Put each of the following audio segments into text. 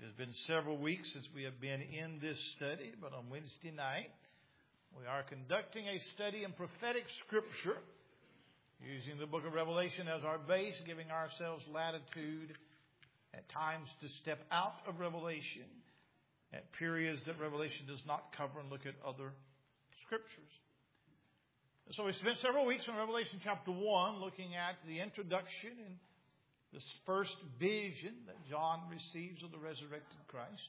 has been several weeks since we have been in this study, but on Wednesday night we are conducting a study in prophetic scripture using the book of Revelation as our base, giving ourselves latitude at times to step out of Revelation at periods that Revelation does not cover and look at other scriptures. So we spent several weeks in Revelation chapter 1 looking at the introduction and this first vision that John receives of the resurrected Christ.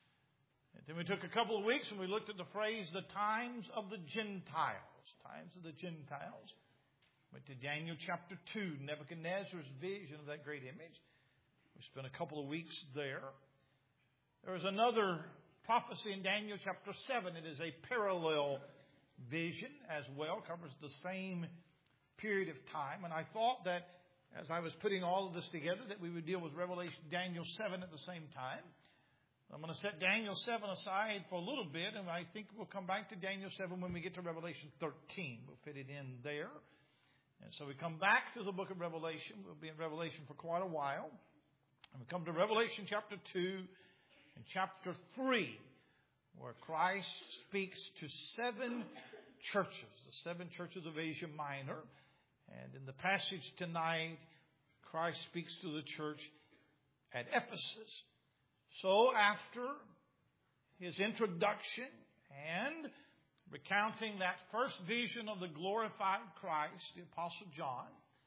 And then we took a couple of weeks and we looked at the phrase, the times of the Gentiles. Times of the Gentiles. Went to Daniel chapter 2, Nebuchadnezzar's vision of that great image. We spent a couple of weeks there. There is another prophecy in Daniel chapter 7. It is a parallel vision as well. Covers the same period of time. And I thought that as I was putting all of this together, that we would deal with Revelation, Daniel 7 at the same time. I'm going to set Daniel 7 aside for a little bit, and I think we'll come back to Daniel 7 when we get to Revelation 13. We'll fit it in there. And so we come back to the book of Revelation. We'll be in Revelation for quite a while. And we come to Revelation chapter 2 and chapter 3, where Christ speaks to 7 churches, the 7 churches of Asia Minor. And in the passage tonight, Christ speaks to the church at Ephesus. So after his introduction and recounting that first vision of the glorified Christ, the Apostle John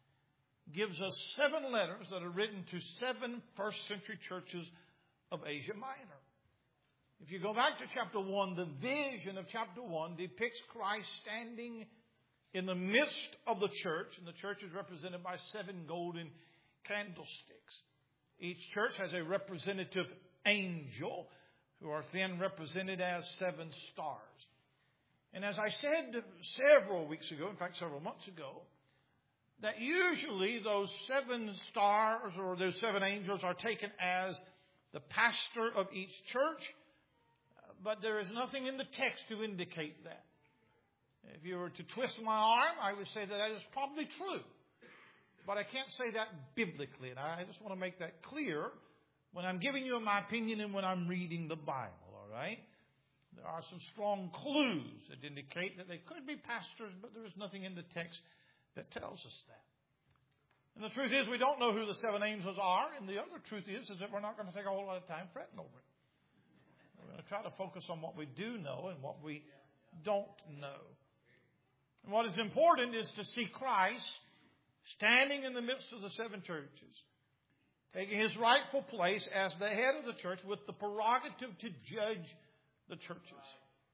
gives us 7 letters that are written to 7 first-century churches of Asia Minor. If you go back to chapter 1, the vision of chapter 1 depicts Christ standing in the midst of the church, and the church is represented by 7 golden candlesticks. Each church has a representative angel, who are then represented as 7 stars. And as I said several weeks ago, in fact several months ago, that usually those 7 stars or those 7 angels are taken as the pastor of each church, but there is nothing in the text to indicate that. If you were to twist my arm, I would say that is probably true. But I can't say that biblically. And I just want to make that clear when I'm giving you my opinion and when I'm reading the Bible, all right? There are some strong clues that indicate that they could be pastors, but there is nothing in the text that tells us that. And the truth is we don't know who the 7 angels are. And the other truth is that we're not going to take a whole lot of time fretting over it. We're going to try to focus on what we do know and what we don't know. And what is important is to see Christ standing in the midst of the 7 churches, taking his rightful place as the head of the church with the prerogative to judge the churches.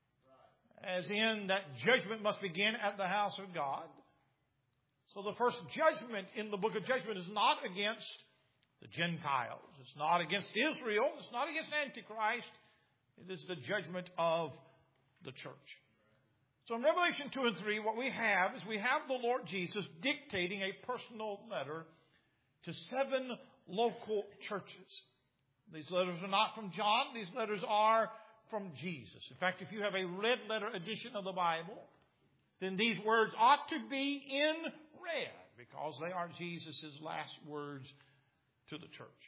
As in that judgment must begin at the house of God. So the first judgment in the book of Judgment is not against the Gentiles. It's not against Israel. It's not against Antichrist. It is the judgment of the church. So in Revelation 2 and 3, what we have is we have the Lord Jesus dictating a personal letter to 7 local churches. These letters are not from John. These letters are from Jesus. In fact, if you have a red letter edition of the Bible, then these words ought to be in red because they are Jesus' last words to the church.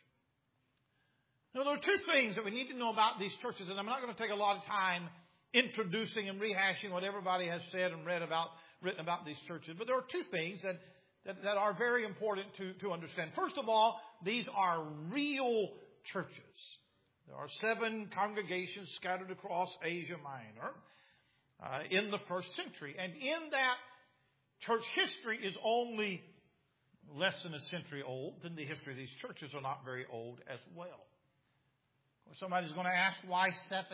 Now, there are 2 things that we need to know about these churches, and I'm not going to take a lot of time introducing and rehashing what everybody has said and written about these churches. But there are 2 things that are very important to understand. First of all, these are real churches. There are 7 congregations scattered across Asia Minor in the first century. And in that, church history is only less than a century old. Then the history of these churches are not very old as well. Somebody's going to ask, why 7?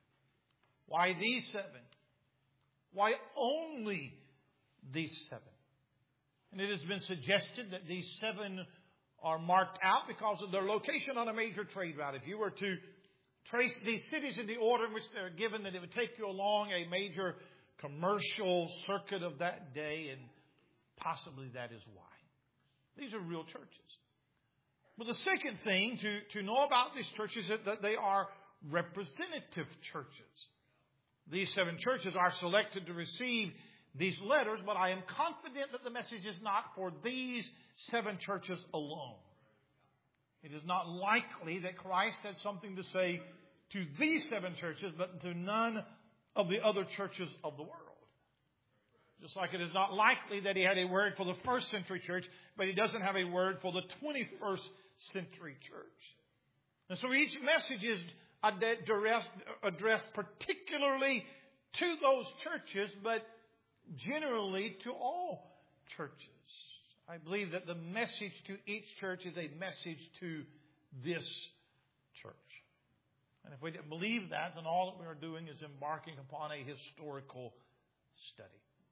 Why these 7? Why only these 7? And it has been suggested that these 7 are marked out because of their location on a major trade route. If you were to trace these cities in the order in which they're given, then it would take you along a major commercial circuit of that day, and possibly that is why. These are real churches. But the second thing to know about these churches is that they are representative churches. These 7 churches are selected to receive these letters, but I am confident that the message is not for these 7 churches alone. It is not likely that Christ had something to say to these 7 churches, but to none of the other churches of the world. Just like it is not likely that he had a word for the first century church, but he doesn't have a word for the 21st century church. And so each message is addressed particularly to those churches, but generally to all churches. I believe that the message to each church is a message to this church. And if we didn't believe that, then all that we are doing is embarking upon a historical study.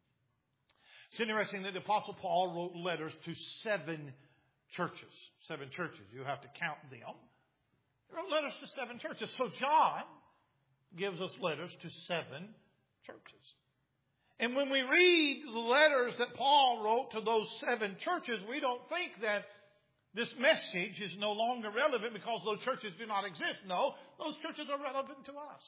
It's interesting that the Apostle Paul wrote letters to 7 churches. 7 churches. You have to count them. He wrote letters to 7 churches. So John gives us letters to 7 churches. And when we read the letters that Paul wrote to those 7 churches, we don't think that this message is no longer relevant because those churches do not exist. No, those churches are relevant to us.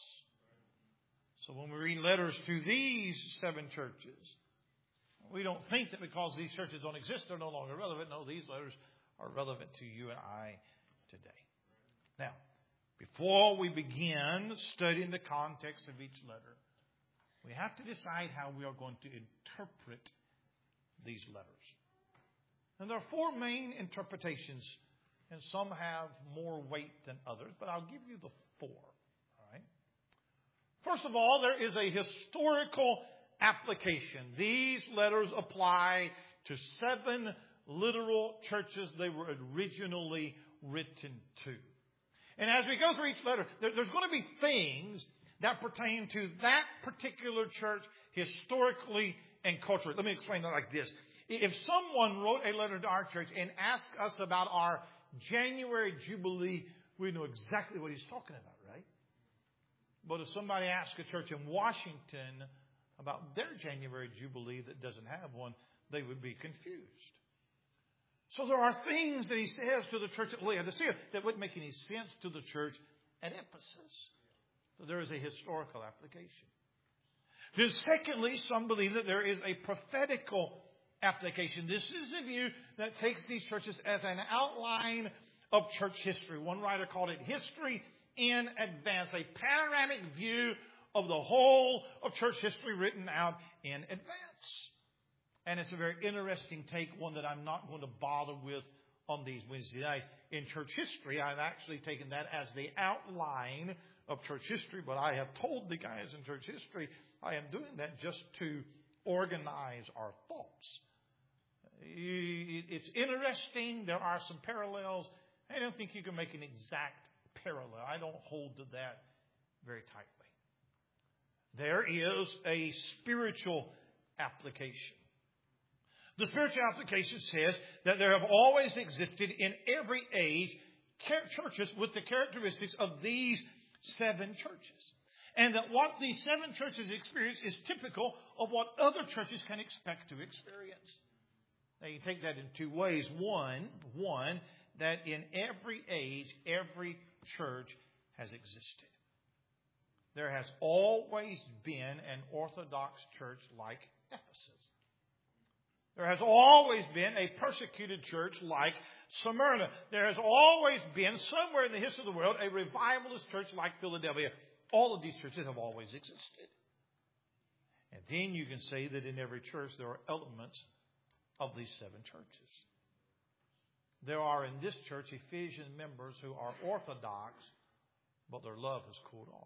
So when we read letters to these 7 churches, we don't think that because these churches don't exist, they're no longer relevant. No, these letters are relevant to you and I today. Now, before we begin studying the context of each letter, we have to decide how we are going to interpret these letters. And there are 4 main interpretations, and some have more weight than others, but I'll give you the 4. All right? First of all, there is a historical application. These letters apply to 7 literal churches they were originally written to. And as we go through each letter, there's going to be things that pertain to that particular church historically and culturally. Let me explain that like this. If someone wrote a letter to our church and asked us about our January Jubilee, we know exactly what he's talking about, right? But if somebody asks a church in Washington about their January Jubilee that doesn't have one, they would be confused. So there are things that he says to the church at Laodicea that wouldn't make any sense to the church at Ephesus. So there is a historical application. Then secondly, some believe that there is a prophetical application. This is a view that takes these churches as an outline of church history. One writer called it history in advance, a panoramic view of the whole of church history written out in advance. And it's a very interesting take, one that I'm not going to bother with on these Wednesday nights. In church history, I've actually taken that as the outline of church history, but I have told the guys in church history I am doing that just to organize our thoughts. It's interesting. There are some parallels. I don't think you can make an exact parallel. I don't hold to that very tightly. There is a spiritual application. The spiritual application says that there have always existed in every age churches with the characteristics of these 7 churches. And that what these 7 churches experience is typical of what other churches can expect to experience. Now you take that in 2 ways. One, that in every age, every church has existed. There has always been an Orthodox church like Ephesus. There has always been a persecuted church like Smyrna. There has always been, somewhere in the history of the world, a revivalist church like Philadelphia. All of these churches have always existed. And then you can say that in every church there are elements of these 7 churches. There are in this church Ephesian members who are Orthodox, but their love has cooled off.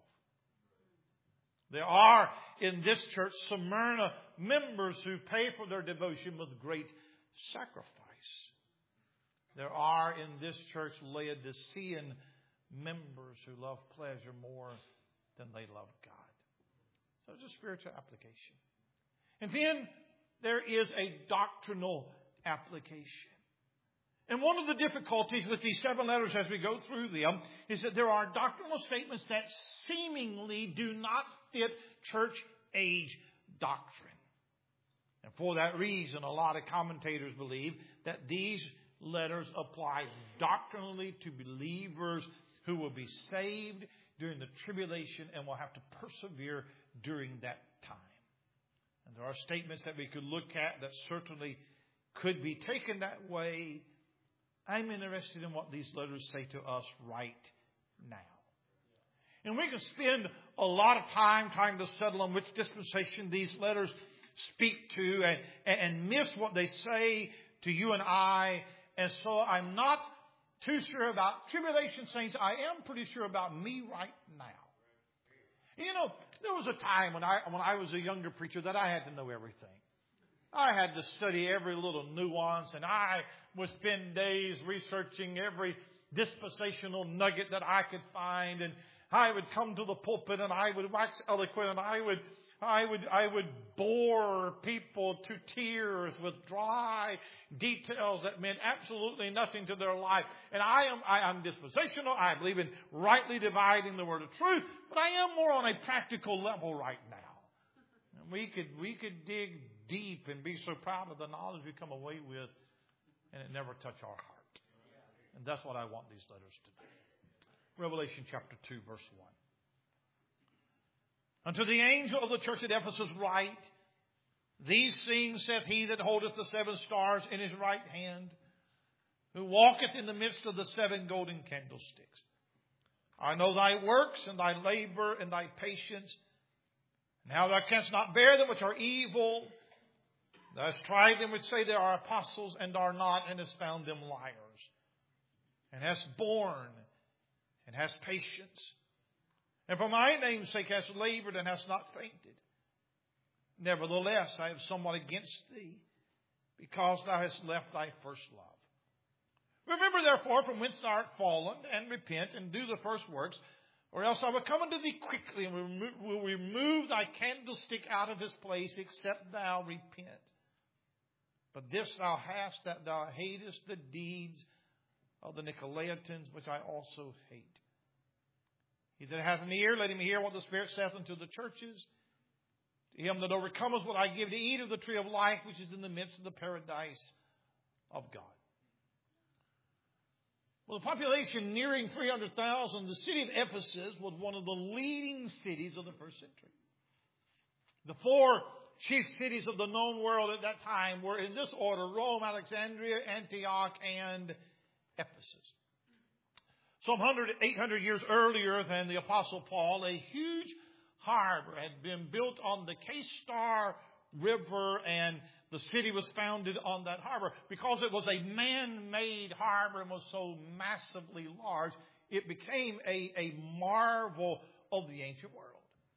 There are in this church Smyrna members who pay for their devotion with great sacrifice. There are in this church Laodicean members who love pleasure more than they love God. So it's a spiritual application. And then there is a doctrinal application. And one of the difficulties with these 7 letters as we go through them is that there are doctrinal statements that seemingly do not fit church age doctrine. And for that reason, a lot of commentators believe that these letters apply doctrinally to believers who will be saved during the tribulation and will have to persevere during that time. And there are statements that we could look at that certainly could be taken that way. I'm interested in what these letters say to us right now. And we can spend a lot of time trying to settle on which dispensation these letters speak to and miss what they say to you and I. And so I'm not too sure about tribulation saints. I am pretty sure about me right now. You know, there was a time when I was a younger preacher that I had to know everything. I had to study every little nuance, and I would spend days researching every dispensational nugget that I could find, and I would come to the pulpit and I would wax eloquent, and I would bore people to tears with dry details that meant absolutely nothing to their life. And I'm dispensational. I believe in rightly dividing the word of truth, but I am more on a practical level right now. And we could dig deep and be so proud of the knowledge we come away with, and it never touch our heart. And that's what I want these letters to do. Revelation chapter 2, verse 1. Unto the angel of the church at Ephesus write, These things saith he that holdeth the 7 stars in his right hand, who walketh in the midst of the 7 golden candlesticks. I know thy works, and thy labor, and thy patience, and how thou canst not bear them which are evil. Thou hast tried them which say they are apostles, and are not, and hast found them liars. And hast borne, and hast patience, and for my name's sake hast labored, and hast not fainted. Nevertheless, I have somewhat against thee, because thou hast left thy first love. Remember therefore from whence thou art fallen, and repent, and do the first works, or else I will come unto thee quickly, and will remove thy candlestick out of his place, except thou repent. But this thou hast, that thou hatest the deeds of the Nicolaitans, which I also hate. He that hath an ear, let him hear what the Spirit saith unto the churches. To him that overcometh will I give to eat of the tree of life, which is in the midst of the paradise of God. Well, the population nearing 300,000, the city of Ephesus was one of the leading cities of the first century. The 4 chief cities of the known world at that time were in this order: Rome, Alexandria, Antioch, and Ephesus. Some 800 years earlier than the Apostle Paul, a huge harbor had been built on the K-Star River, and the city was founded on that harbor. Because it was a man-made harbor and was so massively large, it became a marvel of the ancient world.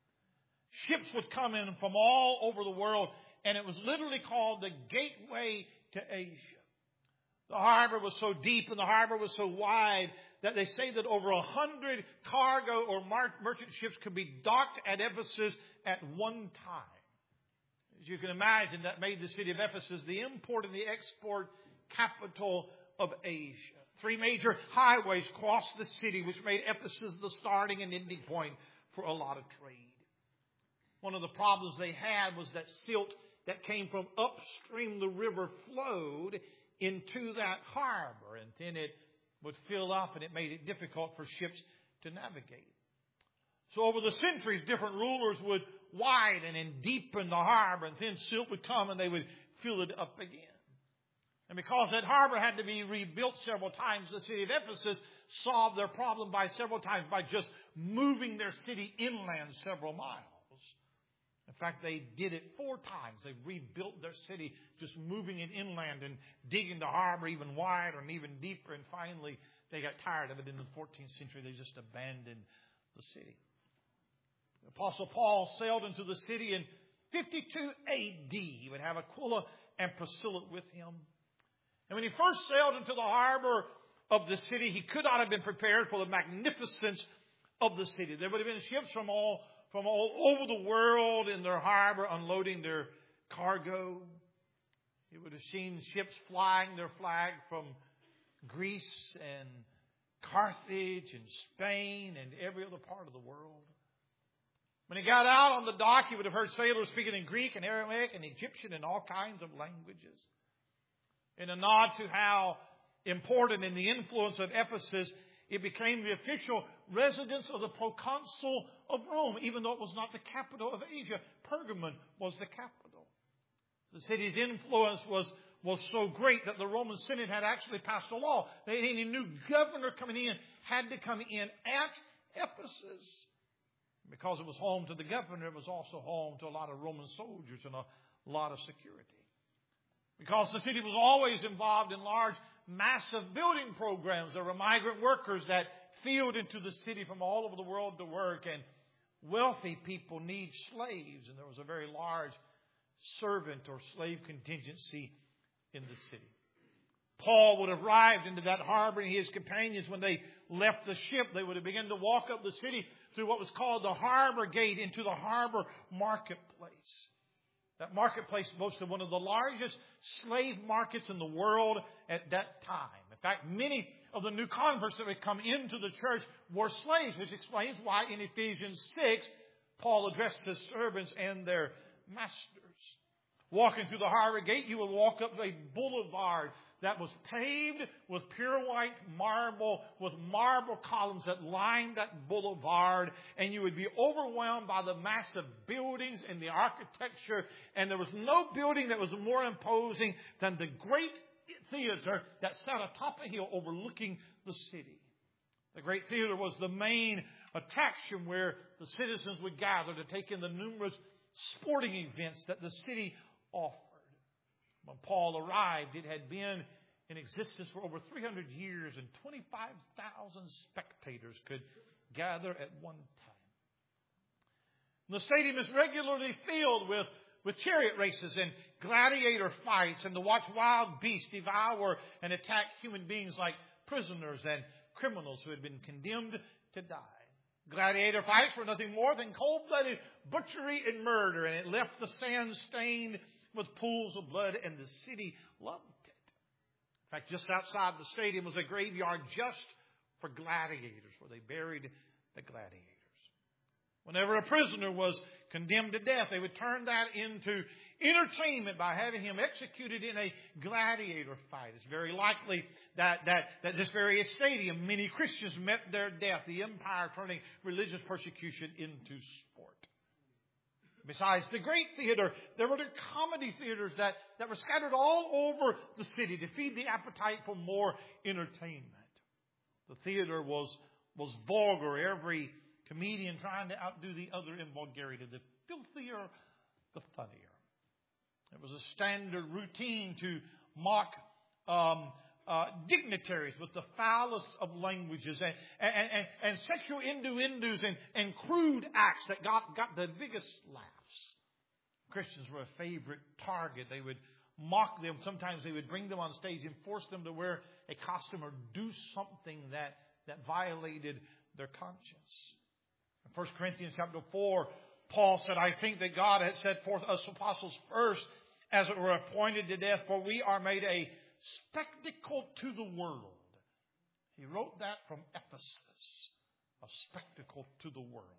Ships would come in from all over the world, and it was literally called the gateway to Asia. The harbor was so deep and the harbor was so wide that they say that over 100 cargo or merchant ships could be docked at Ephesus at one time. As you can imagine, that made the city of Ephesus the import and the export capital of Asia. 3 major highways crossed the city, which made Ephesus the starting and ending point for a lot of trade. One of the problems they had was that silt that came from upstream the river flowed into that harbor, and then it would fill up, and it made it difficult for ships to navigate. So over the centuries, different rulers would widen and deepen the harbor, and then silt would come and they would fill it up again. And because that harbor had to be rebuilt several times, the city of Ephesus solved their problem by just moving their city inland several miles. In fact, they did it 4 times. They rebuilt their city, just moving it inland and digging the harbor even wider and even deeper. And finally, they got tired of it. In the 14th century, they just abandoned the city. The Apostle Paul sailed into the city in 52 AD. He would have Aquila and Priscilla with him. And when he first sailed into the harbor of the city, he could not have been prepared for the magnificence of the city. There would have been ships from all over the world in their harbor unloading their cargo. You would have seen ships flying their flag from Greece and Carthage and Spain and every other part of the world. When he got out on the dock, he would have heard sailors speaking in Greek and Aramaic and Egyptian and all kinds of languages. In a nod to how important in the influence of Ephesus, it became the official residence of the proconsul of Rome, even though it was not the capital of Asia. Pergamon was the capital. The city's influence was was so great that the Roman Senate had actually passed a law that any new governor coming in had to come in at Ephesus. Because it was home to the governor, it was also home to a lot of Roman soldiers and a lot of security. Because the city was always involved in large, massive building programs. There were migrant workers that filed into the city from all over the world to work, and wealthy people need slaves, and there was a very large servant or slave contingency in the city. Paul would have arrived into that harbor, and his companions, when they left the ship, they would have begun to walk up the city through what was called the harbor gate into the harbor marketplace. That marketplace boasted one of the largest slave markets in the world at that time. In fact, many of the new converts that had come into the church were slaves, which explains why in Ephesians 6, Paul addressed his servants and their masters. Walking through the harbor gate, you would walk up a boulevard that was paved with pure white marble, with marble columns that lined that boulevard, and you would be overwhelmed by the massive buildings and the architecture, and there was no building that was more imposing than the great theater that sat atop a hill overlooking the city. The great theater was the main attraction where the citizens would gather to take in the numerous sporting events that the city offered. When Paul arrived, it had been in existence for over 300 years, and 25,000 spectators could gather at one time. The stadium is regularly filled with chariot races and gladiator fights, and to watch wild beasts devour and attack human beings like prisoners and criminals who had been condemned to die. Gladiator fights were nothing more than cold-blooded butchery and murder, and it left the sand stained with pools of blood, and the city loved it. In fact, just outside the stadium was a graveyard just for gladiators, where they buried the gladiators. Whenever a prisoner was condemned to death, they would turn that into entertainment by having him executed in a gladiator fight. It's very likely that this very stadium, many Christians met their death, the empire turning religious persecution into sport. Besides the great theater, there were the comedy theaters that were scattered all over the city to feed the appetite for more entertainment. The theater was vulgar, every comedian trying to outdo the other in vulgarity. The filthier, the funnier. It was a standard routine to mock dignitaries with the foulest of languages and sexual innuendos and crude acts that got the biggest laughs. Christians were a favorite target. They would mock them. Sometimes they would bring them on stage and force them to wear a costume or do something that violated their conscience. In 1 Corinthians chapter 4, Paul said, I think that God had set forth us apostles first, as it were, appointed to death, for we are made a spectacle to the world. He wrote that from Ephesus, a spectacle to the world.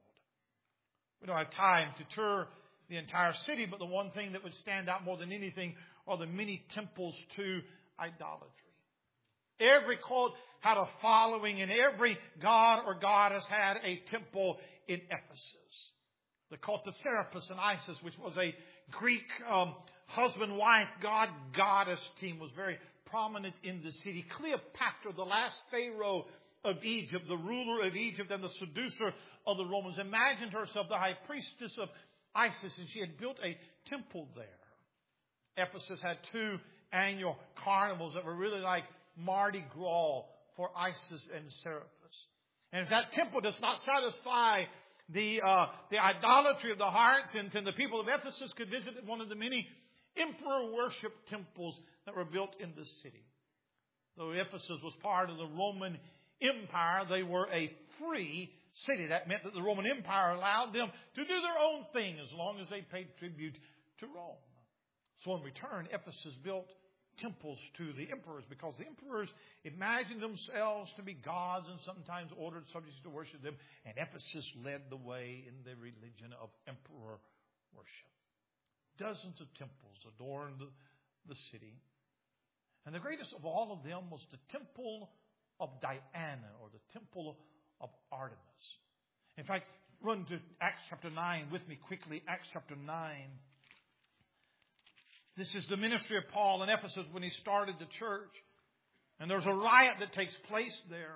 We don't have time to tour the entire city, but the one thing that would stand out more than anything are the many temples to idolatry. Every cult had a following, and every god or goddess had a temple in Ephesus. The cult of Serapis and Isis, which was a Greek husband-wife, god-goddess team, was very prominent in the city. Cleopatra, the last pharaoh of Egypt, the ruler of Egypt and the seducer of the Romans, imagined herself the high priestess of Isis, and she had built a temple there. Ephesus had 2 annual carnivals that were really like Mardi Gras for Isis and Serapis. And if that temple does not satisfy the idolatry of the hearts, and the people of Ephesus could visit one of the many emperor worship temples that were built in the city. Though Ephesus was part of the Roman Empire, they were a free city. That meant that the Roman Empire allowed them to do their own thing as long as they paid tribute to Rome. So in return, Ephesus built temples to the emperors, because the emperors imagined themselves to be gods and sometimes ordered subjects to worship them. And Ephesus led the way in the religion of emperor worship. Dozens of temples adorned the city. And the greatest of all of them was the temple of Diana, or the temple of Artemis. In fact, run to Acts chapter 9 with me quickly. Acts chapter 9. This is the ministry of Paul in Ephesus when he started the church. And there's a riot that takes place there.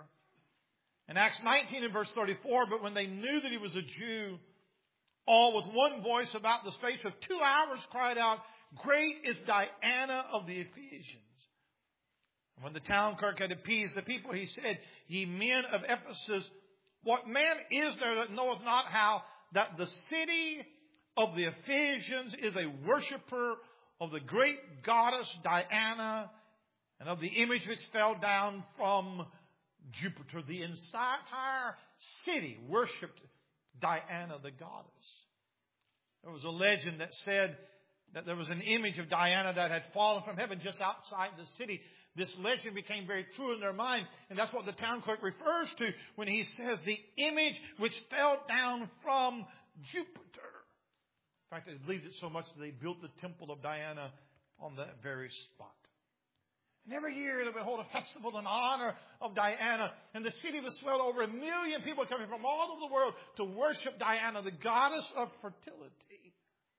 In Acts 19 and verse 34, but when they knew that he was a Jew, all with one voice about the space of 2 hours cried out, "Great is Diana of the Ephesians." And when the town clerk had appeased the people, he said, "Ye men of Ephesus, what man is there that knoweth not how that the city of the Ephesians is a worshipper of the great goddess Diana and of the image which fell down from Jupiter?" The entire city worshipped Diana, the goddess. There was a legend that said that there was an image of Diana that had fallen from heaven just outside the city. This legend became very true in their mind, and that's what the town clerk refers to when he says the image which fell down from Jupiter. In fact, they believed it so much that they built the temple of Diana on that very spot. And every year they would hold a festival in honor of Diana. And the city was swelled over 1 million people coming from all over the world to worship Diana, the goddess of fertility.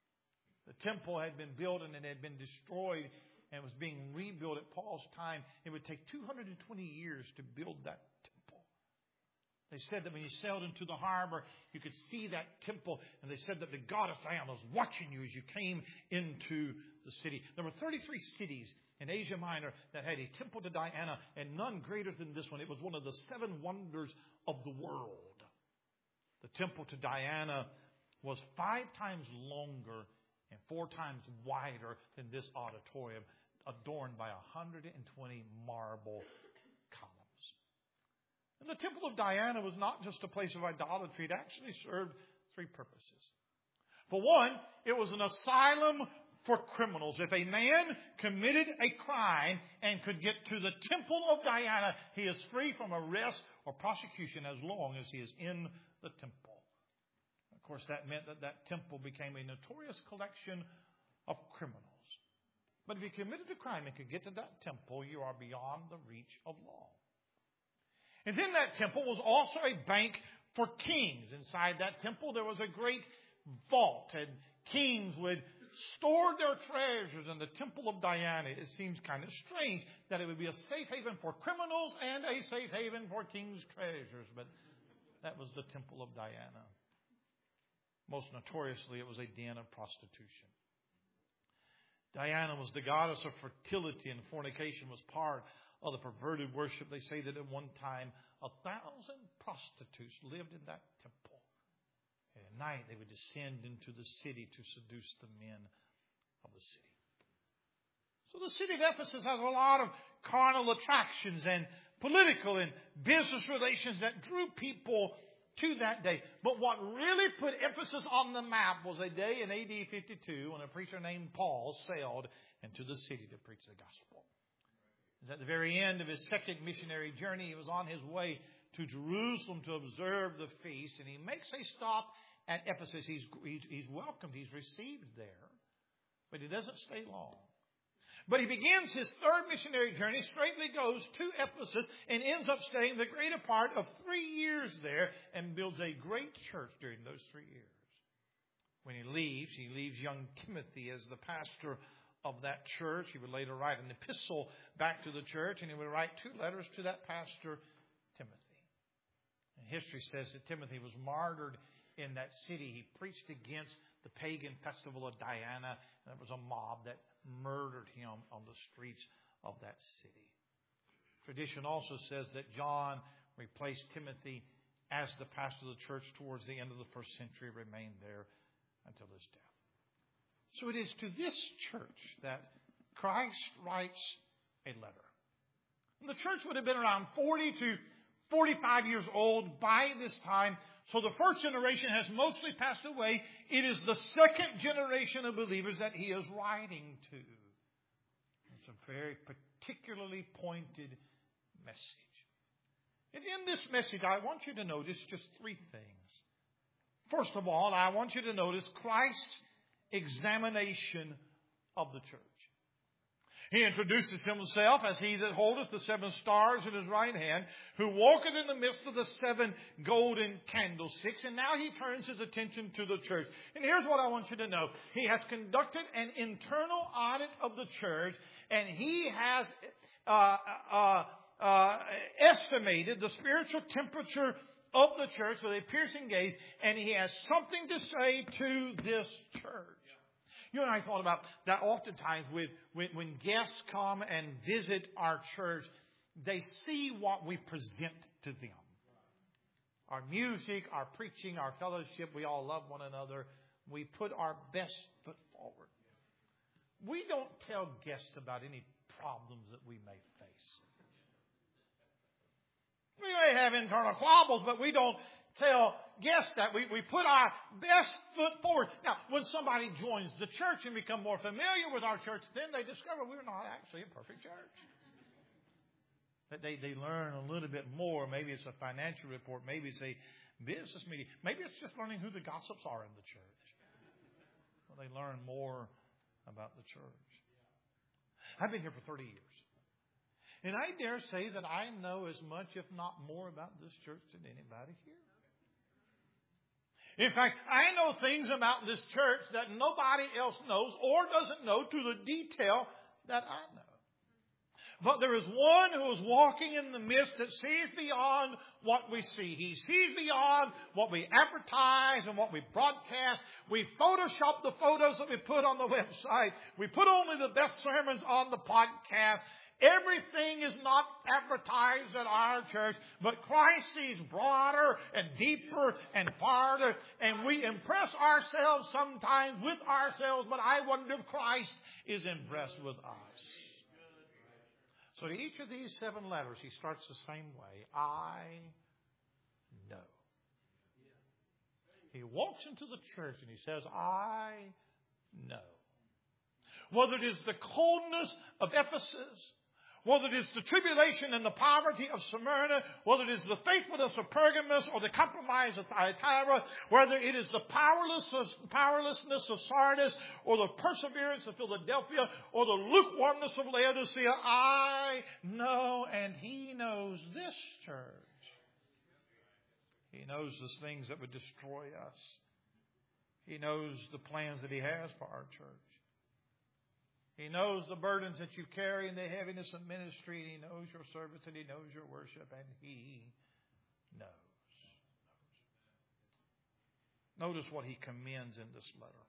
The temple had been built and it had been destroyed and was being rebuilt at Paul's time. It would take 220 years to build that temple. They said that when you sailed into the harbor, you could see that temple. And they said that the goddess Diana was watching you as you came into the city. There were 33 cities in Asia Minor that had a temple to Diana, and none greater than this one. It was one of the 7 wonders of the world. The temple to Diana was 5 times longer and 4 times wider than this auditorium, adorned by 120 marble columns. And the temple of Diana was not just a place of idolatry. It actually served 3 purposes. For one, it was an asylum for criminals. If a man committed a crime and could get to the temple of Diana, he is free from arrest or prosecution as long as he is in the temple. Of course, that meant that that temple became a notorious collection of criminals. But if you committed a crime and could get to that temple, you are beyond the reach of law. And then that temple was also a bank for kings. Inside that temple, there was a great vault, and kings would store their treasures in the temple of Diana. It seems kind of strange that it would be a safe haven for criminals and a safe haven for kings' treasures, but that was the temple of Diana. Most notoriously, it was a den of prostitution. Diana was the goddess of fertility, and fornication was part of the perverted worship. They say that at one time 1,000 prostitutes lived in that temple. And at night, they would descend into the city to seduce the men of the city. So the city of Ephesus has a lot of carnal attractions and political and business relations that drew people to that day. But what really put Ephesus on the map was a day in AD 52 when a preacher named Paul sailed into the city to preach the gospel. It was at the very end of his second missionary journey. He was on his way to Jerusalem to observe the feast, and he makes a stop at Ephesus. He's welcomed. He's received there. But he doesn't stay long. But he begins his third missionary journey, straightly goes to Ephesus, and ends up staying the greater part of 3 years there and builds a great church during those 3 years. When he leaves young Timothy as the pastor of that church. He would later write an epistle back to the church, and he would write 2 letters to that pastor, Timothy. And history says that Timothy was martyred in that city. He preached against the pagan festival of Diana, and there was a mob that murdered him on the streets of that city. Tradition also says that John replaced Timothy as the pastor of the church towards the end of the first century, remained there until his death. So it is to this church that Christ writes a letter. And the church would have been around 40 to 45 years old by this time. So the first generation has mostly passed away. It is the second generation of believers that he is writing to. It's a very particularly pointed message. And in this message, I want you to notice just 3 things. First of all, I want you to notice Christ's examination of the church. He introduces himself as he that holdeth the 7 stars in his right hand, who walketh in the midst of the 7 golden candlesticks. And now he turns his attention to the church. And here's what I want you to know. He has conducted an internal audit of the church, and he has estimated the spiritual temperature of the church with a piercing gaze, and he has something to say to this church. You and I thought about that oftentimes when guests come and visit our church, they see what we present to them. Our music, our preaching, our fellowship, we all love one another. We put our best foot forward. We don't tell guests about any problems that we may face. We may have internal squabbles, but we don't tell guests that. We put our best foot forward. Now, when somebody joins the church and become more familiar with our church, then they discover we're not actually a perfect church. That they learn a little bit more. Maybe it's a financial report. Maybe it's a business meeting. Maybe it's just learning who the gossips are in the church. Well, they learn more about the church. I've been here for 30 years. And I dare say that I know as much, if not more, about this church than anybody here. In fact, I know things about this church that nobody else knows or doesn't know to the detail that I know. But there is one who is walking in the midst that sees beyond what we see. He sees beyond what we advertise and what we broadcast. We Photoshop the photos that we put on the website. We put only the best sermons on the podcast. Everything is not advertised at our church, but Christ sees broader and deeper and farther, and we impress ourselves sometimes with ourselves, but I wonder if Christ is impressed with us. So to each of these 7 letters, he starts the same way. I know. He walks into the church and he says, I know. Whether it is the coldness of Ephesus, whether it is the tribulation and the poverty of Smyrna, whether it is the faithfulness of Pergamos or the compromise of Thyatira, whether it is the powerlessness of Sardis or the perseverance of Philadelphia or the lukewarmness of Laodicea, I know, and he knows this church. He knows the things that would destroy us. He knows the plans that he has for our church. He knows the burdens that you carry and the heaviness of ministry. And he knows your service and he knows your worship. And he knows. Notice what he commends in this letter.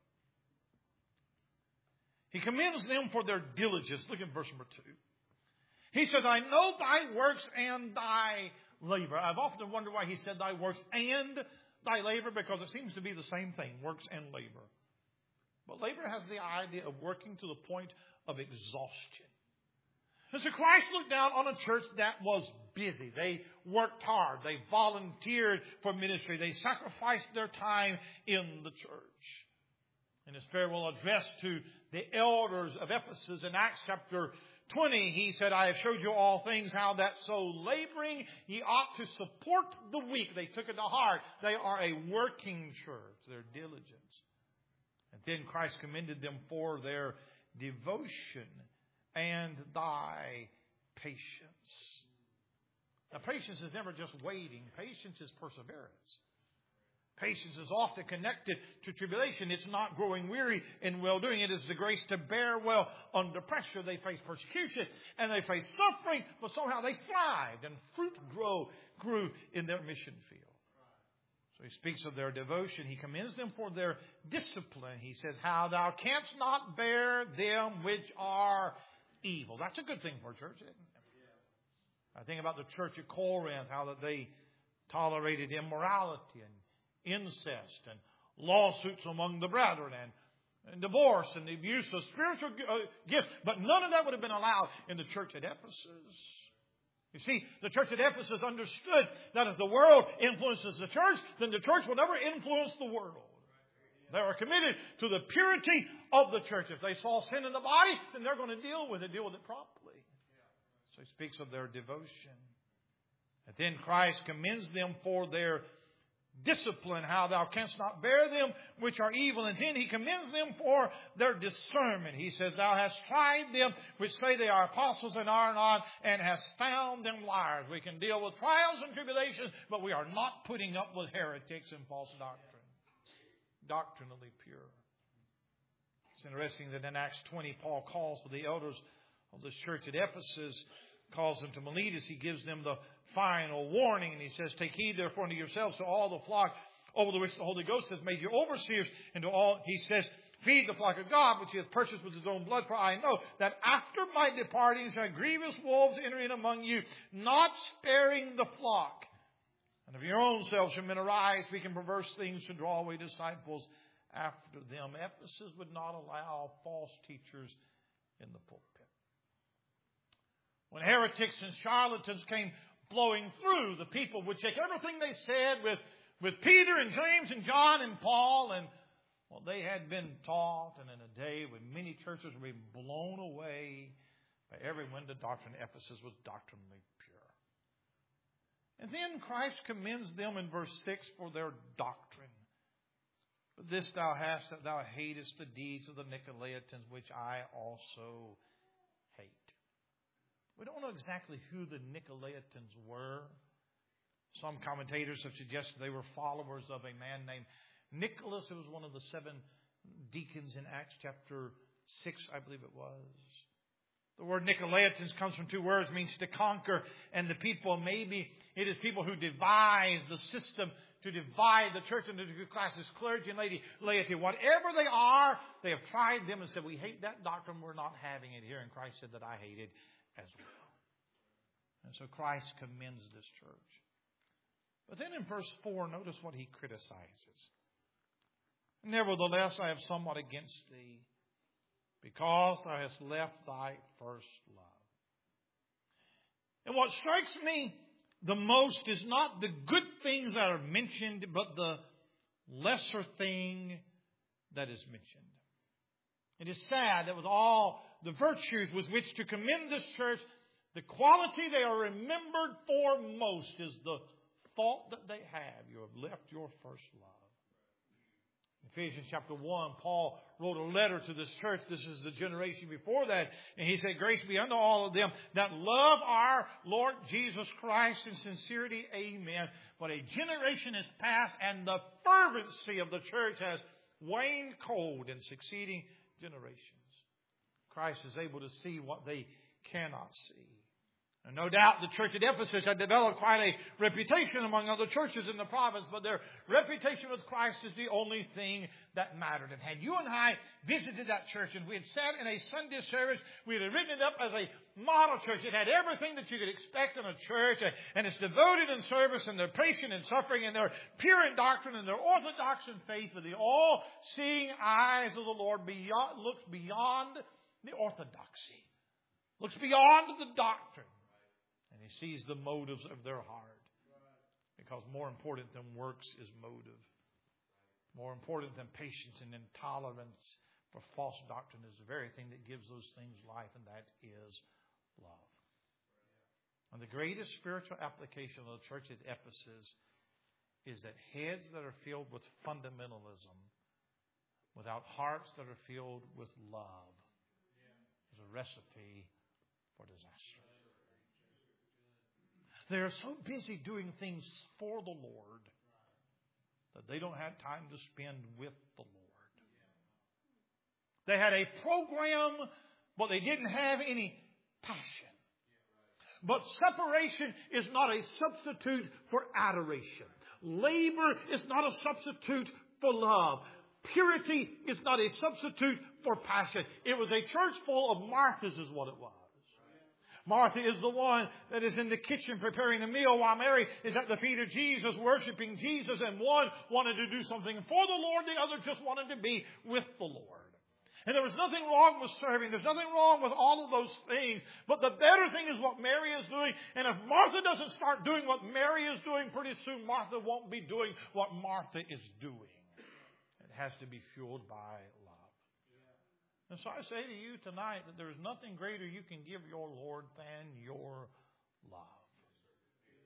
He commends them for their diligence. Look at verse number 2. He says, I know thy works and thy labor. I've often wondered why he said thy works and thy labor, because it seems to be the same thing, works and labor. But labor has the idea of working to the point of exhaustion. And so Christ looked down on a church that was busy. They worked hard. They volunteered for ministry. They sacrificed their time in the church. In his farewell address to the elders of Ephesus in Acts chapter 20, he said, I have showed you all things, how that so laboring ye ought to support the weak. They took it to heart. They are a working church. Their diligence. And then Christ commended them for their devotion and thy patience. Now, patience is never just waiting. Patience is perseverance. Patience is often connected to tribulation. It's not growing weary in well-doing. It is the grace to bear well under pressure. They face persecution and they face suffering, but somehow they thrived and fruit grew in their mission field. So he speaks of their devotion. He commends them for their discipline. He says, how thou canst not bear them which are evil. That's a good thing for a church, isn't it? I think about the church at Corinth, how that they tolerated immorality and incest and lawsuits among the brethren and divorce and the abuse of spiritual gifts. But none of that would have been allowed in the church at Ephesus. You see, the church at Ephesus understood that if the world influences the church, then the church will never influence the world. They were committed to the purity of the church. If they saw sin in the body, then they're going to deal with it properly. So he speaks of their devotion. And then Christ commends them for their discipline, how thou canst not bear them which are evil. And then he commends them for their discernment. He says, thou hast tried them which say they are apostles and are not, and hast found them liars. We can deal with trials and tribulations, but we are not putting up with heretics and false doctrine. Doctrinally pure. It's interesting that in Acts 20, Paul calls for the elders of this church at Ephesus, calls them to Miletus. He gives them the final warning, and he says, take heed therefore unto yourselves to all the flock over the which the Holy Ghost has made you overseers, and to all, he says, feed the flock of God, which he hath purchased with his own blood. For I know that after my departing shall grievous wolves enter in among you, not sparing the flock. And of your own selves shall men arise, speaking perverse things to draw away disciples after them. Ephesus would not allow false teachers in the pulpit. When heretics and charlatans came blowing through, the people would take everything they said with Peter and James and John and Paul, and well, they had been taught, and in a day when many churches were being blown away by every wind of doctrine, Ephesus was doctrinally pure. And then Christ commends them in verse 6 for their doctrine. But this thou hast, that thou hatest the deeds of the Nicolaitans, which I also hate. We don't know exactly who the Nicolaitans were. Some commentators have suggested they were followers of a man named Nicholas, who was one of the 7 deacons in Acts chapter 6, I believe it was. The word Nicolaitans comes from 2 words, means to conquer. And the people, maybe it is people who devise the system to divide the church into 2 classes, clergy and laity. Whatever they are, they have tried them and said, we hate that doctrine, we're not having it here. And Christ said that I hate it as well. And so Christ commends this church. But then in verse 4, notice what he criticizes. Nevertheless, I have somewhat against thee, because thou hast left thy first love. And what strikes me the most is not the good things that are mentioned, but the lesser thing that is mentioned. It is sad that with all the virtues with which to commend this church, the quality they are remembered for most is the fault that they have. You have left your first love. Ephesians chapter 1, Paul wrote a letter to this church. This is the generation before that. And he said, grace be unto all of them that love our Lord Jesus Christ in sincerity. Amen. But a generation is past, and the fervency of the church has waned cold in succeeding generations. Christ is able to see what they cannot see. And no doubt the church at Ephesus had developed quite a reputation among other churches in the province, but their reputation with Christ is the only thing that mattered. And had you and I visited that church and we had sat in a Sunday service, we had written it up as a model church. It had everything that you could expect in a church, and it's devoted in service, and they're patient in suffering, and they're pure in doctrine, and they're orthodox in faith, with the all-seeing eyes of the Lord looks beyond the orthodoxy, looks beyond the doctrine. And he sees the motives of their heart. Because more important than works is motive. More important than patience and intolerance for false doctrine is the very thing that gives those things life, and that is love. And the greatest spiritual application of the church at Ephesus is that heads that are filled with fundamentalism, without hearts that are filled with love, is a recipe for disaster. They are so busy doing things for the Lord that they don't have time to spend with the Lord. They had a program, but they didn't have any passion. But separation is not a substitute for adoration. Labor is not a substitute for love. Purity is not a substitute for passion. It was a church full of Marthas is what it was. Martha is the one that is in the kitchen preparing the meal, while Mary is at the feet of Jesus, worshiping Jesus. And one wanted to do something for the Lord, the other just wanted to be with the Lord. And there was nothing wrong with serving. There's nothing wrong with all of those things. But the better thing is what Mary is doing. And if Martha doesn't start doing what Mary is doing, pretty soon Martha won't be doing what Martha is doing. It has to be fueled by love. And so I say to you tonight that there is nothing greater you can give your Lord than your love.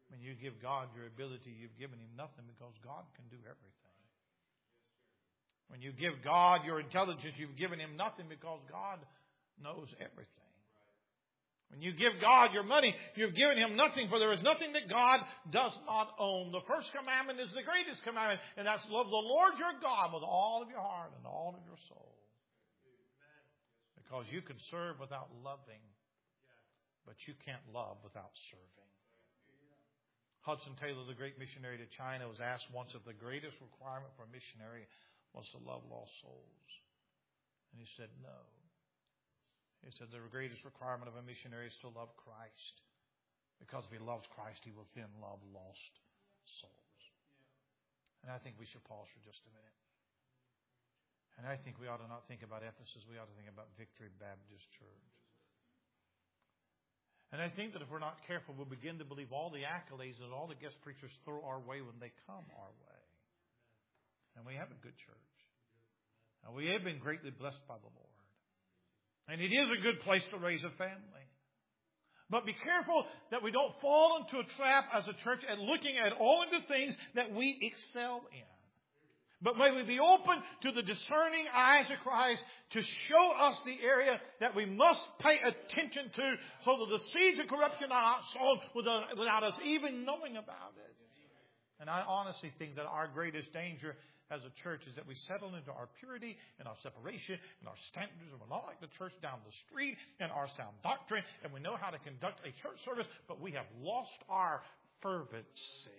When you give God your ability, you've given Him nothing because God can do everything. When you give God your intelligence, you've given Him nothing because God knows everything. When you give God your money, you've given Him nothing, for there is nothing that God does not own. The first commandment is the greatest commandment, and that's love the Lord your God with all of your heart and all of your soul. Because you can serve without loving, but you can't love without serving. Hudson Taylor, the great missionary to China, was asked once if the greatest requirement for a missionary was to love lost souls. And he said, no. He said the greatest requirement of a missionary is to love Christ. Because if he loves Christ, he will then love lost souls. And I think we should pause for just a minute. And I think we ought to not think about Ephesus. We ought to think about Victory Baptist Church. And I think that if we're not careful, we'll begin to believe all the accolades that all the guest preachers throw our way when they come our way. And we have a good church. And we have been greatly blessed by the Lord. And it is a good place to raise a family. But be careful that we don't fall into a trap as a church at looking at all of the things that we excel in. But may we be open to the discerning eyes of Christ to show us the area that we must pay attention to so that the seeds of corruption are not sown without us even knowing about it. And I honestly think that our greatest danger as a church is that we settle into our purity and our separation and our standards, and we're not like the church down the street and our sound doctrine, and we know how to conduct a church service, but we have lost our fervency.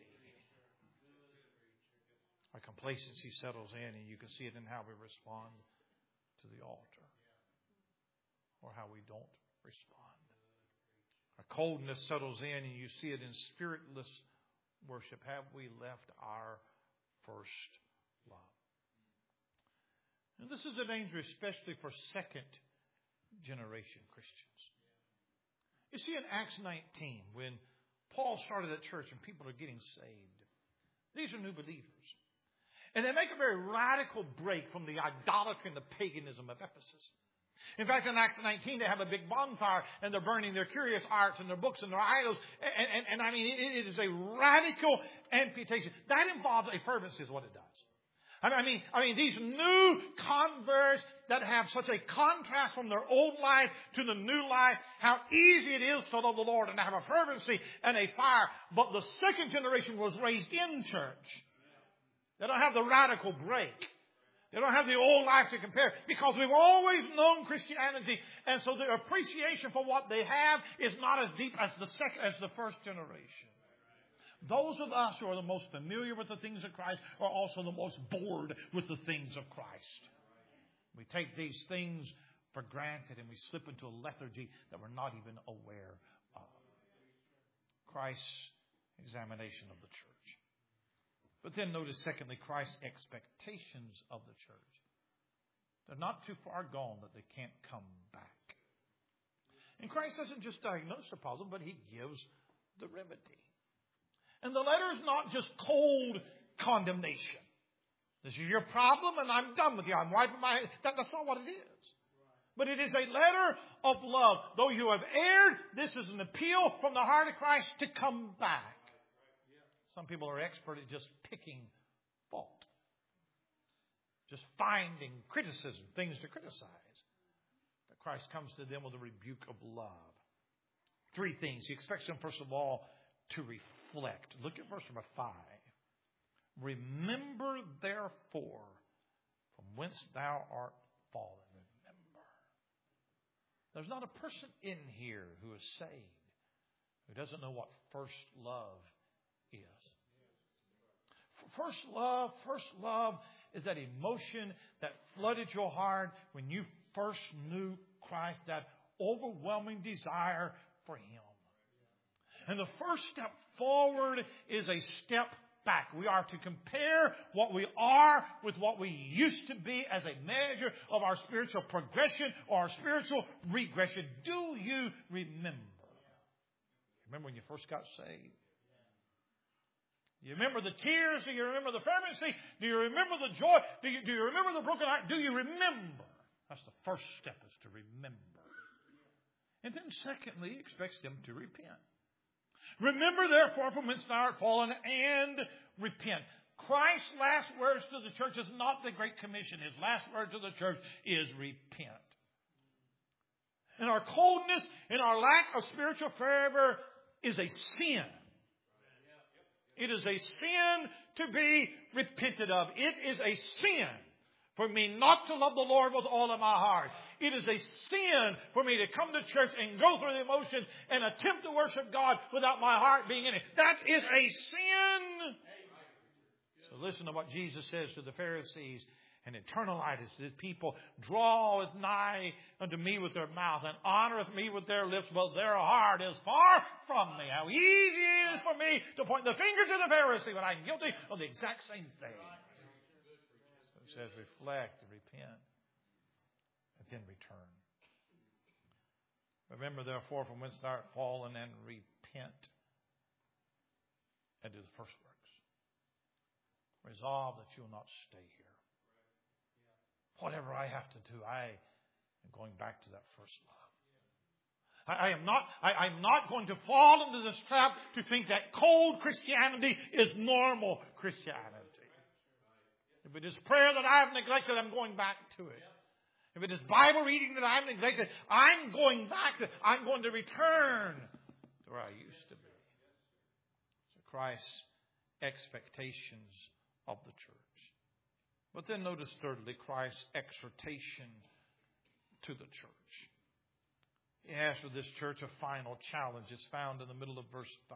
Our complacency settles in, and you can see it in how we respond to the altar or how we don't respond. Our coldness settles in, and you see it in spiritless worship. Have we left our first love? And this is a danger, especially for second generation Christians. You see, in Acts 19, when Paul started that church and people are getting saved, these are new believers. And they make a very radical break from the idolatry and the paganism of Ephesus. In fact, in Acts 19, they have a big bonfire and they're burning their curious arts and their books and their idols. And I mean, it is a radical amputation. That involves a fervency is what it does. I mean, these new converts that have such a contrast from their old life to the new life, how easy it is to love the Lord and to have a fervency and a fire. But the second generation was raised in church. They don't have the radical break. They don't have the old life to compare because we've always known Christianity, and so their appreciation for what they have is not as deep as the first generation. Those of us who are the most familiar with the things of Christ are also the most bored with the things of Christ. We take these things for granted and we slip into a lethargy that we're not even aware of. Christ's examination of the church. But then notice, secondly, Christ's expectations of the church. They're not too far gone that they can't come back. And Christ doesn't just diagnose the problem, but He gives the remedy. And the letter is not just cold condemnation. This is your problem and I'm done with you. I'm wiping my hands. That's not what it is. But it is a letter of love. Though you have erred, this is an appeal from the heart of Christ to come back. Some people are expert at just picking fault. Just finding criticism, things to criticize. But Christ comes to them with a rebuke of love. Three things. He expects them, first of all, to reflect. Look at verse number 5. Remember, therefore, from whence thou art fallen. Remember. There's not a person in here who is saved who doesn't know what first love is. First love is that emotion that flooded your heart when you first knew Christ, that overwhelming desire for Him. And the first step forward is a step back. We are to compare what we are with what we used to be as a measure of our spiritual progression or our spiritual regression. Do you remember? Remember when you first got saved? Do you remember the tears? Do you remember the fervency? Do you remember the joy? Do you remember the broken heart? Do you remember? That's the first step, is to remember. And then secondly, he expects them to repent. Remember, therefore, from whence thou art fallen, and repent. Christ's last words to the church is not the Great Commission. His last word to the church is repent. And our coldness and our lack of spiritual fervor is a sin. It is a sin to be repented of. It is a sin for me not to love the Lord with all of my heart. It is a sin for me to come to church and go through the emotions and attempt to worship God without my heart being in it. That is a sin. So listen to what Jesus says to the Pharisees and internalize his people. Draweth nigh unto me with their mouth and honoreth me with their lips, but their heart is far from me. How easy it is for me to point the finger to the Pharisee when I'm guilty of the exact same thing. So it says reflect and repent and then return. Remember therefore from whence thou art fallen, and repent and do the first works. Resolve that you will not stay here. Whatever I have to do, I am going back to that first love. I'm not going to fall into this trap to think that cold Christianity is normal Christianity. If it is prayer that I have neglected, I'm going back to it. If it is Bible reading that I've neglected, I'm going back to it. I'm going to return to where I used to be. So Christ's expectations of the church. But then notice thirdly, Christ's exhortation to the church. He has for this church a final challenge. It's found in the middle of verse 5.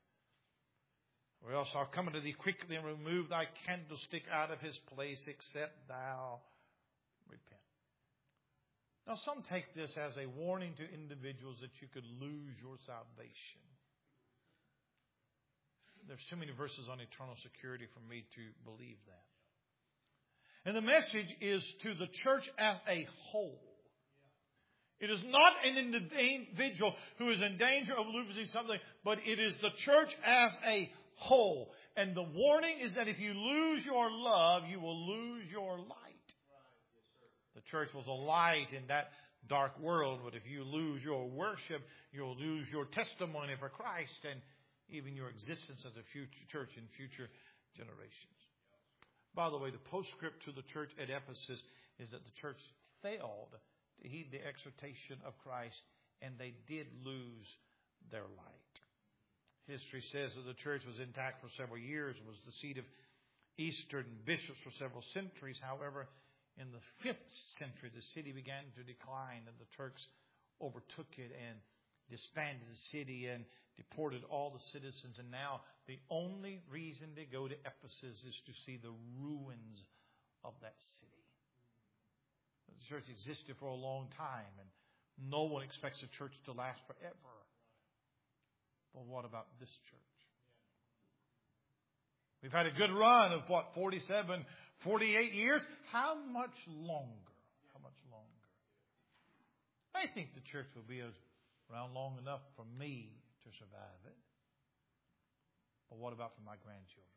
Or else I'll come unto thee quickly and remove thy candlestick out of his place, except thou repent. Now some take this as a warning to individuals that you could lose your salvation. There's too many verses on eternal security for me to believe that. And the message is to the church as a whole. It is not an individual who is in danger of losing something, but it is the church as a whole. And the warning is that if you lose your love, you will lose your light. The church was a light in that dark world, but if you lose your worship, you'll lose your testimony for Christ and even your existence as a future church in future generations. By the way, the postscript to the church at Ephesus is that the church failed to heed the exhortation of Christ, and they did lose their light. History says that the church was intact for several years, was the seat of Eastern bishops for several centuries. However, in the 5th century, the city began to decline, and the Turks overtook it and disbanded the city and deported all the citizens. And now the only reason to go to Ephesus is to see the ruins of that city. The church existed for a long time, and no one expects a church to last forever. But what about this church? We've had a good run of 47, 48 years. How much longer? How much longer? I think the church will be around long enough for me to survive it. But what about for my grandchildren?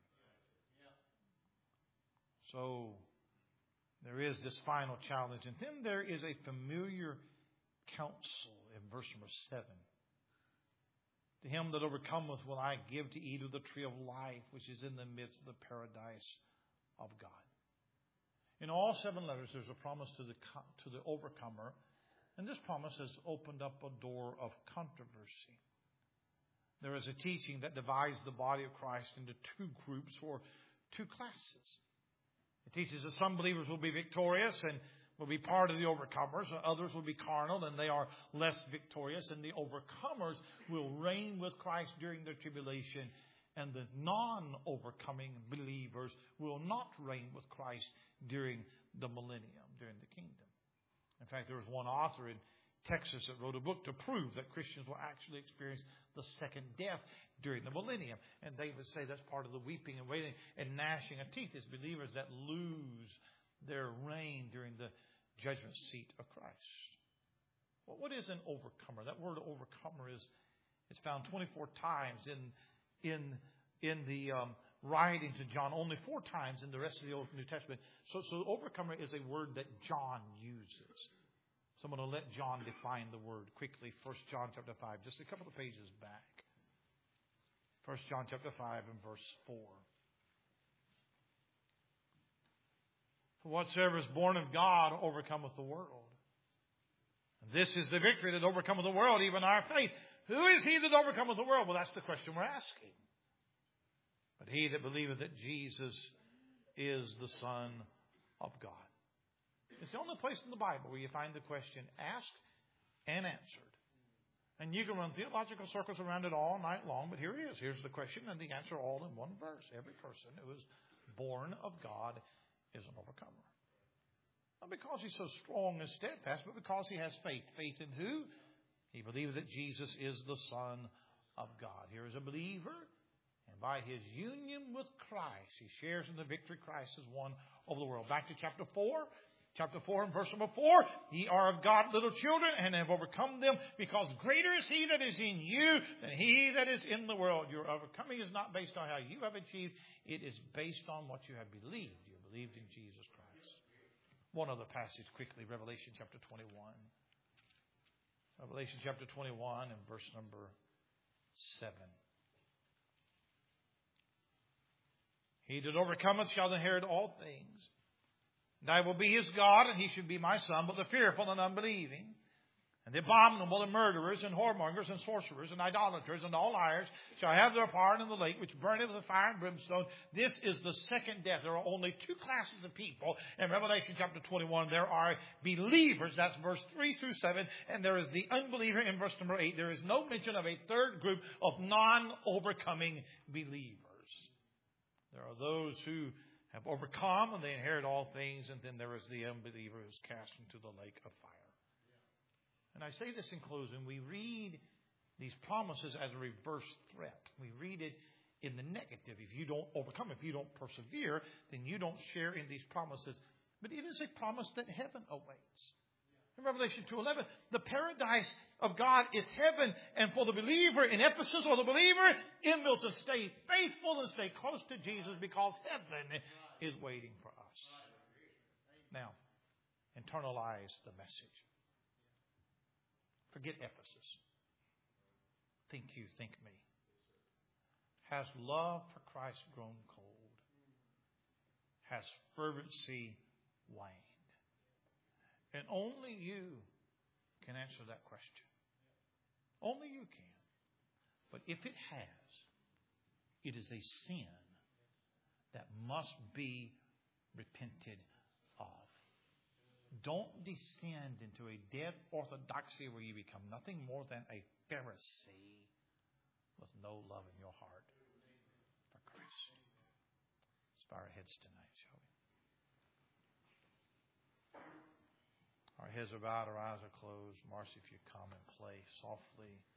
So there is this final challenge. And then there is a familiar counsel in verse number 7. To him that overcometh will I give to eat of the tree of life, which is in the midst of the paradise of God. In all 7 letters, there's a promise to the overcomer. And this promise has opened up a door of controversy. There is a teaching that divides the body of Christ into 2 groups or 2 classes. It teaches that some believers will be victorious and will be part of the overcomers. Others will be carnal and they are less victorious. And the overcomers will reign with Christ during their tribulation. And the non-overcoming believers will not reign with Christ during the millennium, during the kingdom. In fact, there was one author in Texas that wrote a book to prove that Christians will actually experience the second death during the millennium. And they would say that's part of the weeping and wailing and gnashing of teeth. It's believers that lose their reign during the judgment seat of Christ. Well, what is an overcomer? That word overcomer is found 24 times in the writings of John, only 4 times in the rest of the Old New Testament. So overcomer is a word that John uses. So I'm going to let John define the word quickly. 1 John chapter 5, just a couple of pages back. 1 John chapter 5 and verse 4. For whatsoever is born of God overcometh the world. This is the victory that overcometh the world, even our faith. Who is he that overcometh the world? Well, that's the question we're asking. But he that believeth that Jesus is the Son of God. It's the only place in the Bible where you find the question asked and answered. And you can run theological circles around it all night long, but here it is. Here's the question and the answer all in one verse. Every person who is born of God is an overcomer. Not because he's so strong and steadfast, but because he has faith. Faith in who? He believes that Jesus is the Son of God. Here is a believer, and by his union with Christ, he shares in the victory Christ has won over the world. Back to chapter 4. Chapter 4 and verse number 4. Ye are of God little children, and have overcome them, because greater is he that is in you than he that is in the world. Your overcoming is not based on how you have achieved. It is based on what you have believed. You believed in Jesus Christ. One other passage quickly, Revelation chapter 21. Revelation chapter 21 and verse number 7. He that overcometh shall inherit all things. And I will be his God, and he shall be my son. But the fearful and unbelieving, and the abominable, and murderers, and whoremongers, and sorcerers, and idolaters, and all liars shall have their part in the lake which burneth with fire and brimstone. This is the second death. There are only two classes of people in Revelation chapter 21. There are believers, that's verse 3 through 7, and there is the unbeliever in verse number 8. There is no mention of a third group of non-overcoming believers. There are those who have overcome, and they inherit all things, and then there is the unbeliever who is cast into the lake of fire. And I say this in closing. We read these promises as a reverse threat. We read it in the negative. If you don't overcome, if you don't persevere, then you don't share in these promises. But it is a promise that heaven awaits. In Revelation 2:11, the paradise of God is heaven. And for the believer in Ephesus or the believer in Milton, stay faithful and stay close to Jesus, because heaven is waiting for us. Now, internalize the message. Forget Ephesus. Think you, think me. Has love for Christ grown cold? Has fervency waned? And only you can answer that question. Only you can. But if it has, it is a sin that must be repented of. Don't descend into a dead orthodoxy where you become nothing more than a Pharisee with no love in your heart for Christ. Let's bow our heads tonight, shall we? Our heads are bowed, our eyes are closed. Marcy, if you come and play softly.